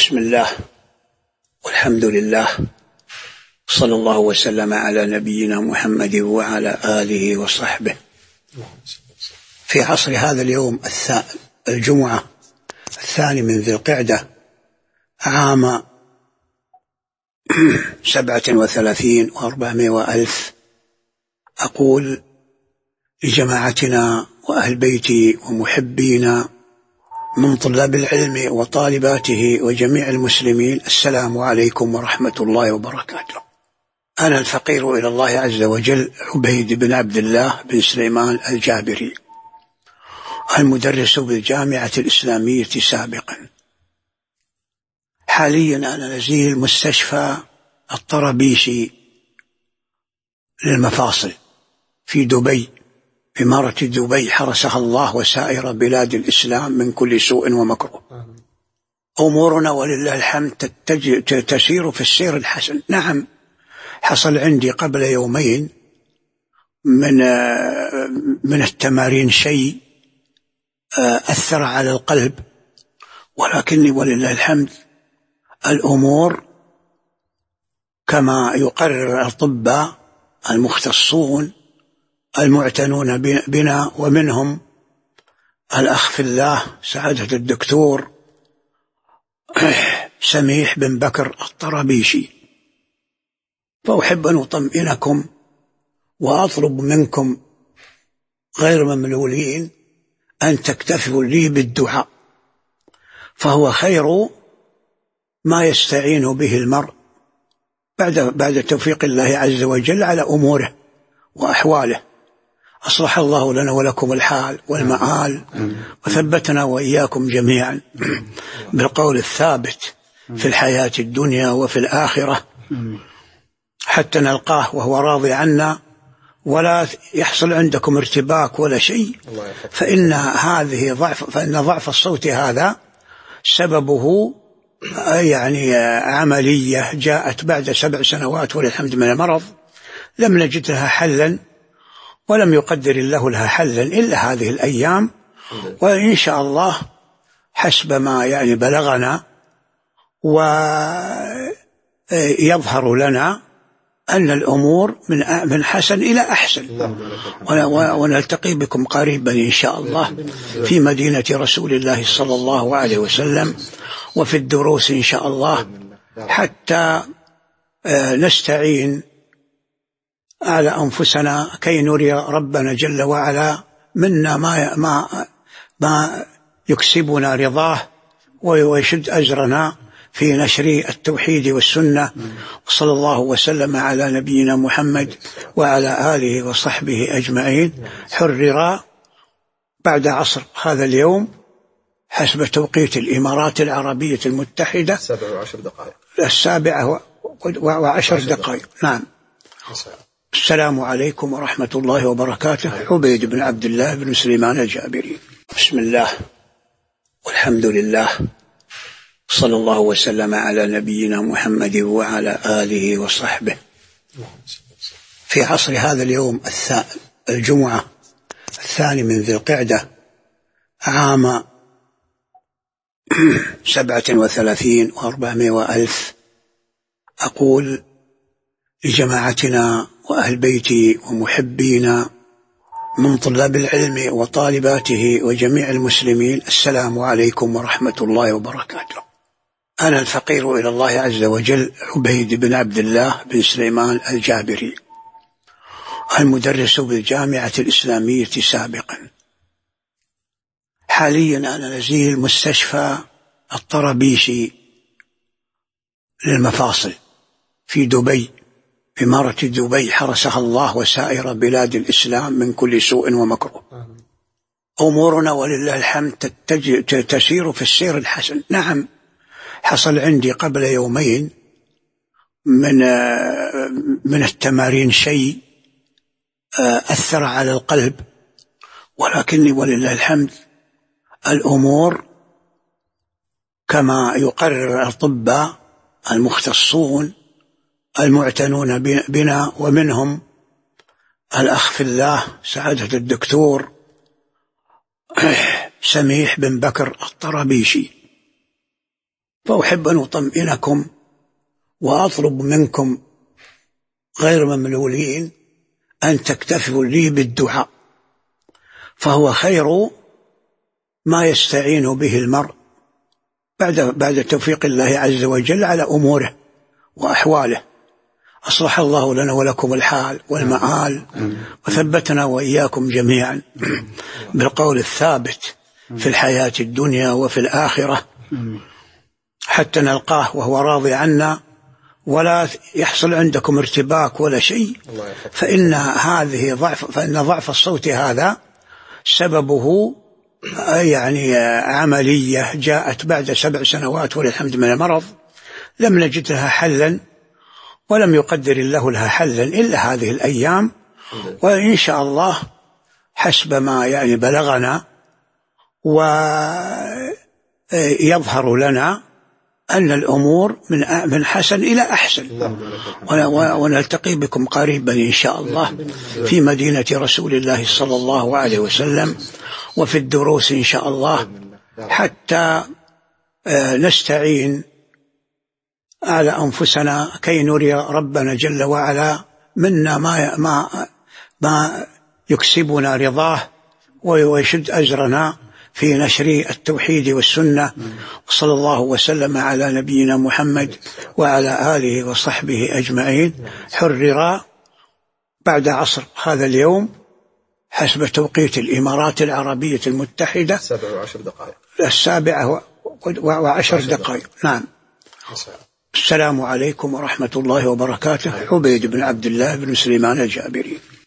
بسم الله والحمد لله، صلى الله وسلم على نبينا محمد وعلى آله وصحبه. في عصر هذا اليوم الجمعة 2 ذي القعدة عام 37 و400 وألف، أقول لجماعتنا وأهل بيتي ومحبينا من طلاب العلم وطالباته وجميع المسلمين: السلام عليكم ورحمة الله وبركاته. أنا الفقير إلى الله عز وجل عبيد بن عبد الله بن سليمان الجابري، المدرس بالجامعة الإسلامية سابقا. حاليا أنا نزيل مستشفى الطرابيشي للمفاصل في دبي، إمارة دبي، حرسها الله وسائر بلاد الإسلام من كل سوء ومكروه. أمورنا ولله الحمد تسير في السير الحسن. نعم، حصل عندي قبل يومين من التمارين شيء أثر على القلب، ولكني ولله الحمد الأمور كما يقرر الأطباء المختصون المعتنون بنا، ومنهم الأخ في الله سعادة الدكتور سميح بن بكر الطرابيشي. فأحب أن أطمئنكم وأطلب منكم غير مملولين أن تكتفوا لي بالدعاء، فهو خير ما يستعين به المرء بعد توفيق الله عز وجل على أموره وأحواله. أصلح الله لنا ولكم الحال والمآل، وثبتنا وإياكم جميعا بالقول الثابت في الحياة الدنيا وفي الآخرة، حتى نلقاه وهو راضي عنا، ولا يحصل عندكم ارتباك ولا شيء. فإن ضعف الصوت هذا سببه يعني عملية جاءت بعد 7 سنوات والحمد من المرض، لم نجد لها حلا، ولم يقدر الله لها حلا إلا هذه الأيام. وإن شاء الله حسب ما يعني بلغنا ويظهر لنا أن الأمور من حسن إلى أحسن، ونلتقي بكم قريبا إن شاء الله في مدينة رسول الله صلى الله عليه وسلم، وفي الدروس إن شاء الله، حتى نستعين على أنفسنا كي نري ربنا جل وعلا منا ما يكسبنا رضاه ويشد أجرنا في نشر التوحيد والسنة. وصلى الله وسلم على نبينا محمد وعلى آله وصحبه أجمعين. حرر بعد عصر هذا اليوم حسب توقيت الإمارات العربية المتحدة 7:10. نعم. السلام عليكم ورحمة الله وبركاته. عبيد بن عبد الله بن سليمان الجابري. بسم الله والحمد لله، صلى الله وسلم على نبينا محمد وعلى آله وصحبه. في عصر هذا اليوم الجمعة 2 ذي القعدة عام 37 و400 وألف، أقول لجماعتنا وأهل بيتي ومحبينا من طلاب العلم وطالباته وجميع المسلمين: السلام عليكم ورحمة الله وبركاته. أنا الفقير إلى الله عز وجل عبيد بن عبد الله بن سليمان الجابري، المدرس بالجامعة الإسلامية سابقا. حاليا أنا نزيل مستشفى الطرابيشي للمفاصل في دبي، إمارة دبي، حرسها الله وسائر بلاد الإسلام من كل سوء ومكروه. أمورنا ولله الحمد تسير في السير الحسن. نعم، حصل عندي قبل يومين من التمارين شيء أثر على القلب، ولكني ولله الحمد الأمور كما يقرر الأطباء المختصون المعتنون بنا، ومنهم الأخ في الله سعادة الدكتور سميح بن بكر الطرابيشي. فأحب أن أطمئنكم وأطلب منكم غير مملولين أن تكتفوا لي بالدعاء، فهو خير ما يستعين به المرء بعد توفيق الله عز وجل على أموره وأحواله. أصلح الله لنا ولكم الحال والمآل، وثبتنا وإياكم جميعا بالقول الثابت في الحياة الدنيا وفي الآخرة، حتى نلقاه وهو راضي عنا، ولا يحصل عندكم ارتباك ولا شيء، فإن ضعف الصوت هذا سببه يعني عملية جاءت بعد 7 سنوات والحمد من المرض، لم نجد لها حلا، ولم يقدر الله لها حلا إلا هذه الأيام، وإن شاء الله حسب ما يعني بلغنا ويظهر لنا أن الأمور من حسن إلى أحسن، ونلتقي بكم قريبا إن شاء الله في مدينة رسول الله صلى الله عليه وسلم، وفي الدروس إن شاء الله، حتى نستعين على أنفسنا كي نري ربنا جل وعلا منا ما يكسبنا رضاه ويشد أجرنا في نشر التوحيد والسنة. وصلى الله وسلم على نبينا محمد وعلى آله وصحبه أجمعين. حرر بعد عصر هذا اليوم حسب توقيت الإمارات العربية المتحدة 7:10. نعم. السلام عليكم ورحمة الله وبركاته. عبيد بن عبد الله بن سليمان الجابري.